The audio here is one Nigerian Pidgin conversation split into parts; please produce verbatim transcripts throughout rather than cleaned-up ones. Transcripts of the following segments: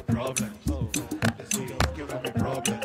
problems. This girl giving me problems.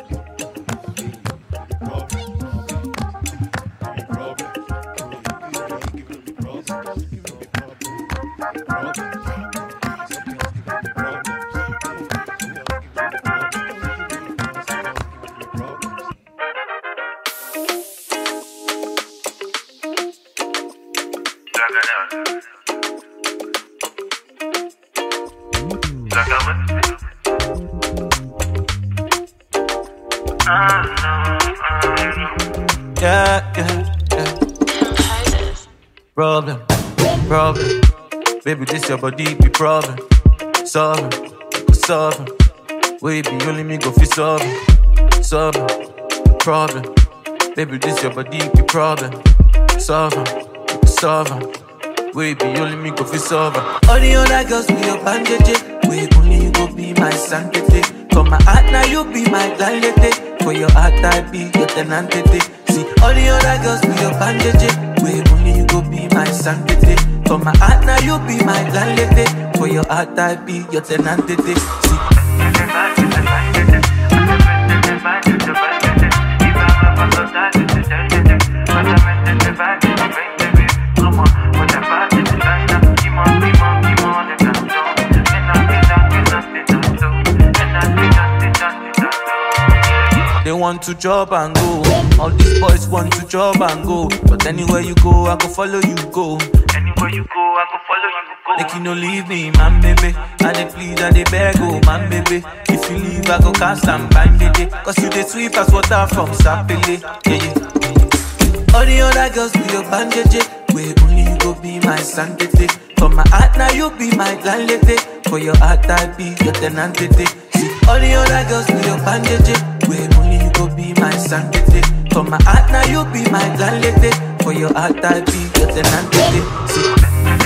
Yeah, yeah, yeah. Problem, problem. Baby, this your body be problem. Solve it, go solve it. We be only me go fi solve it. Solve it, problem. Baby, this your body be problem. Solve it, go solve it. We be only me go fi solve it. All the other girls be your bandage. We only you go be my sanctity. For my heart now you be my landlady. For your heart I be your tenantity. See all the other girls be your bandage. We only you go be my sanctity. For my heart now you be my landlady. For your heart I be your tenantity. See. They want to job and go. All these boys want to job and go. But anywhere you go, I go follow you go. Anywhere you go, I go follow you go. Make you no leave me, man, baby. I dey plead, I dey beg, oh, man, baby. If you leave, I go cast and bind, baby. Cause you dey sweep as water from Sapele. Yeah, yeah. All the other girls be your bandage. Where only you go be my sanctity. For my heart, now you be my landlady. For your heart, I be your tenantity. See, all the other girls be your bandage. Where only you go be my sanctity. For my heart, now you be my landlady. For your heart, I be your tenantity. See.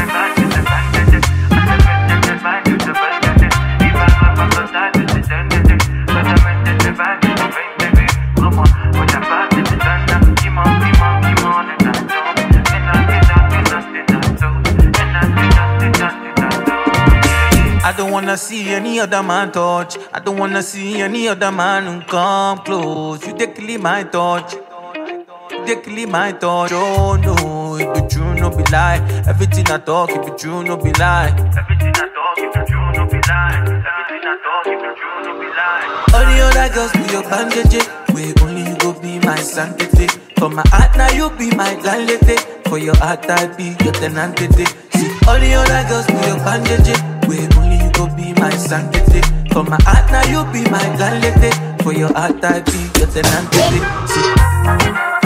I don't wanna see any other man touch. I don't wanna see any other man who come close. You take kill my touch. You take kill my touch. Oh no, it be true, no be lie. Everything I talk, it be true, no be lie. Everything I talk, it be true, no be lie. Everything I talk, it be true, no be lie. All the other girls be your bandage. Where only you go be my sanctity. For my heart, now you be my landlady. For your heart, I be your tenantity. See, all the other girls be your bandage. Where only you go be my sanctity. For my heart now you be my landlady. For your heart I be your tenantity. See.